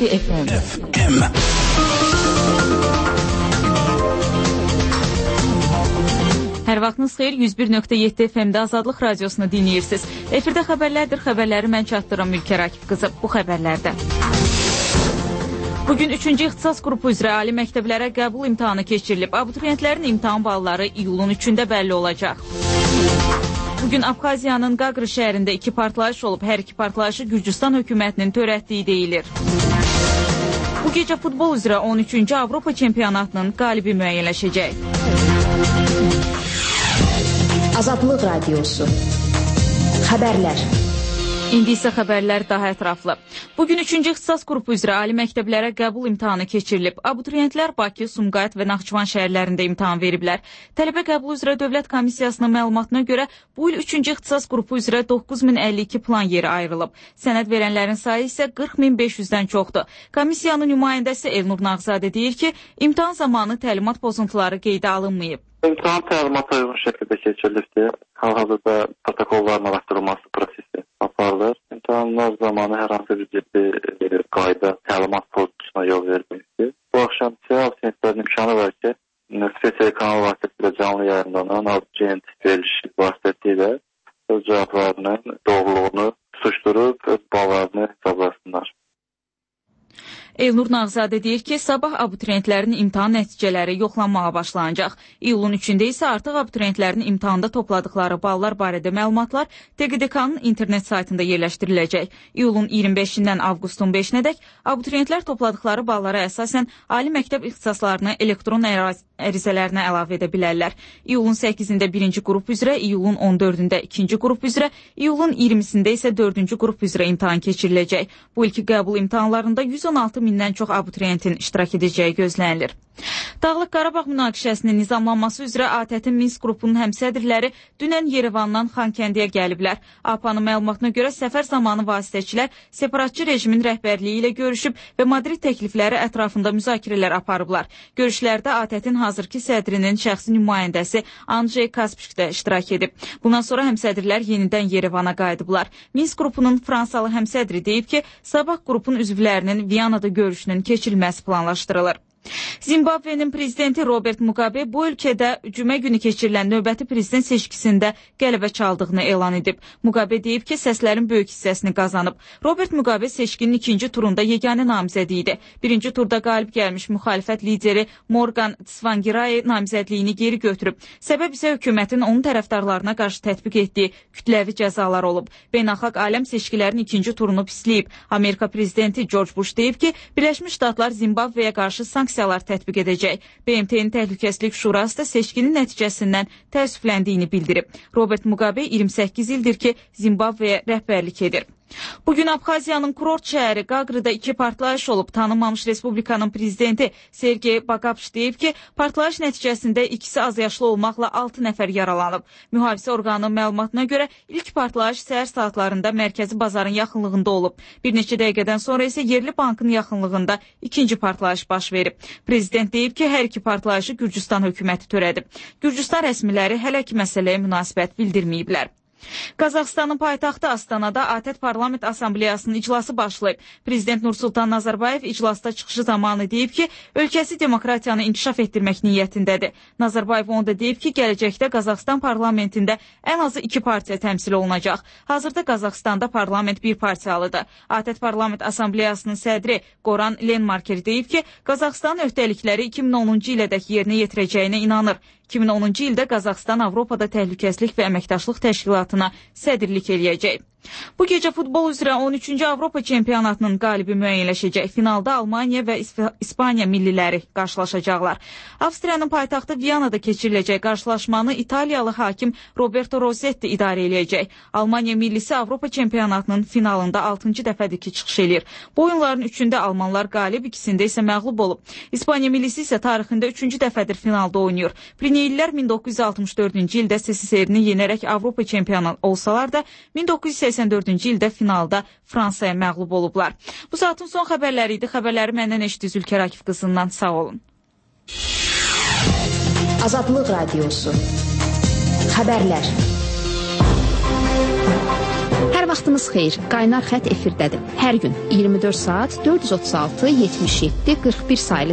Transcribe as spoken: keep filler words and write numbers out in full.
yeddi F M. Hər vaxtınız xeyir, yüz bir nöqtə yeddi F M-də Azadlıq Radiosunu dinləyirsiniz. Efirdə xəbərlərdir, xəbərləri mən çatdıram Ülker Akif qızı. Bu xəbərlərdə. Bugün üçüncü ixtisas qrupu üzrə ali məktəblərə qəbul imtahanı keçirilib. Abituriyentlərin imtahan balları iyulun üçündə bəlli olacaq. Bugün Abxaziyanın Qaqrı şəhərində iki partlayış olub. Hər iki partlayışı Gürcüstan hökumətinin törətdiyi deyilir. Bu gecə futbol üzrə on üçüncü Avropa çempionatının qalibi müəyyənləşəcək. Azadlıq Radiosu. Xəbərlər. İndi isə xəbərlər daha ətraflı. Bugün üçüncü ixtisas qrupu üzrə ali məktəblərə qəbul imtahanı keçirilib. Abituriyentlər Bakı, Sumqayıt və Naxçıvan şəhərlərində imtahan veriblər. Tələbə qəbulu üzrə Dövlət Komissiyasının məlumatına görə bu il üçüncü ixtisas qrupu üzrə doqquz min əlli iki plan yeri ayrılıb. Sənəd verənlərin sayı isə qırx min beş yüzdən çoxdur. Komissiyanın nümayəndəsi Elnur Nağzadə deyir ki, imtahan zamanı təlimat pozuntuları qeydə alınmayıb. İmtahan təlimata uyğun şəkildə keçirilibdir. Hal-hazırda protokolların araşdırılması prosesi aparılır. İmtahanlar zamanı hər hansı bir ciddi qayda təlimat pozuntusuna yol verilməkdir. Bu axşam isə abituriyentlərin imkanı var ki, spesial kanal vasitəsilə canlı yayınlanan abituriyent verilişi vasitəsilə öz cavablarının doğruluğunu suçdurub öz ballarını hesablasınlar. Elnur Nağzadə deyir ki, sabah abituriyentlərin imtahan nəticələri yoxlanmağa başlanacaq. İyulun üçündə isə artıq abituriyentlərin imtahanda topladıqları ballar barədə məlumatlar T Q D K-nın internet saytında yerləşdiriləcək. İyulun iyirmi beşindən avqustun beşinədək abituriyentlər topladıqları ballara əsasən ali məktəb ixtisaslarını elektron ərizələrinə əlavə edə bilərlər. İyulun səkkizində birinci qrup üzrə, iyulun on dördündə ikinci qrup üzrə, iyulun iyirmisində isə dördüncü qrup üzrə imtahan keçiriləcək. Bu ilki qəbul imtahanlarında yüz on altı mindən çox abituriyentin iştirak edəcəyi gözlənilir. Dağlıq Qarabağ münaqişəsinin nizamlanması üzrə A T T Minsk qrupunun həmsədrləri dünən Yerevandan Xankəndiyə gəliblər. A P A-nın məlumatına görə səfər zamanı vasitəçilər separatçı rejimin rəhbərliyi ilə görüşüb və Madrid təklifləri ətrafında müzakirələr aparıblar. Görüşlərdə A T T-in hazırki sədrinin şəxsi nümayəndəsi Andrey Kaspik də iştirak edib. Bundan sonra həmsədrlər yenidən Yerevana qayıdıblar. Minsk qrupunun Fransalı həmsədri deyib ki, sabah qrupun üzvlərinin Viyanada görüşünün keçirilməsi planlaşdırılır. Zimbabvenin prezidenti Robert Mugabe bu ölkədə cümə günü keçirilən növbəti prezident seçkisində qələbə çaldığını elan edib. Mugabe deyib ki, səslərin böyük hissəsini qazanıb. Robert Mugabe seçkinin ikinci turunda yeganə namizədi idi. Birinci turda qalib gəlmiş müxalifət lideri Morgan Tsvangirai namizədliyini geri götürüb. Səbəb isə hökumətin onun tərəfdarlarına qarşı tətbiq etdiyi kütləvi cəzalar olub. Beynəlxalq aləm seçkilərin ikinci turunu pisləyib. Amerika prezidenti George Bush deyib ki, Birləşmiş Ştatlar Zimbabveyə qarşı sanksiyalar tətbiq edəcək. B M T-nin Təhlükəsizlik Şurası da seçkinin nəticəsindən təəssüfləndiyini bildirib. Robert Mugabe iyirmi səkkiz ildir ki, Zimbabveyə rəhbərlik edir. Bugün Abxaziyanın kurort şəhəri Qaqrıda iki partlayış olub. Tanınmamış Respublikanın prezidenti Sergey Bagapş deyib ki, partlayış nəticəsində ikisi azyaşlı olmaqla altı nəfər yaralanıb. Mühafizə orqanının məlumatına görə ilk partlayış səhər saatlarında mərkəzi bazarın yaxınlığında olub. Bir neçə dəqiqədən sonra isə yerli bankın yaxınlığında ikinci partlayış baş verib. Prezident deyib ki, hər iki partlayışı Gürcüstan hökuməti törədib. Gürcüstan rəsmiləri hələ ki məsələyə münasibət bildirməyiblər. Qazaxıstanın paytaxtı Astanada A T T Parlament Assambleyasının iclası başlayıb. Prezident Nursultan Nazarbayev iclasda çıxışı zamanı deyib ki, ölkəsi demokratiyanı inkişaf etdirmək niyyətindədir. Nazarbayev onu da deyib ki, gələcəkdə Qazaxıstan parlamentində ən azı iki partiya təmsil olunacaq. Hazırda Qazaxıstanda parlament bir partiyalıdır. A T T Parlament Assambleyasının sədri Goran Lenmarker deyib ki, Qazaxıstanın öhdəlikləri iki min onuncu ilədək yerinə yetirəcəyinə inanır. iki min onuncu ildə Qazaxıstan Avropada Təhlükəsizlik və Əməkdaşlıq Təşkilatına sədrlik eləyəcək. Bu gecə futbol üzrə on üçüncü Avropa çempionatının qalibi müəyyənləşəcək. Finalda Almaniya və İspaniya milliləri qarşılaşacaqlar. Avstriyanın paytaxtı Viyanada keçiriləcək qarşılaşmanı İtaliyalı hakim Roberto Rossetti idarə eləyəcək. Almaniya millisi Avropa çempionatının finalında altıncı dəfədir ki, çıxış eləyir. Bu oyunların üçündə almanlar qalib, ikisində isə məğlub olub. İspaniya millisi isə tarixində üçüncü dəfədir finalda oynayır. Prineyillər min doqquz yüz altmış dördüncü ildə S S R-ni yenərək Avropa çempionu olsalar da min doqquz yüz səksən dördüncü ildə finalda Fransaya məğlub olublar. Bu saatın son xəbərləri idi. Xəbərləri məndən eşitdiniz Ülker Akif qızından. Sağ olun. Azadlıq Radiosu. Xəbərlər. Hər vaxtınız xeyir. Qaynar xətt efirdədir. Hər gün iyirmi dörd saat dörd yüz otuz altı yetmiş yeddi qırx bir sayılı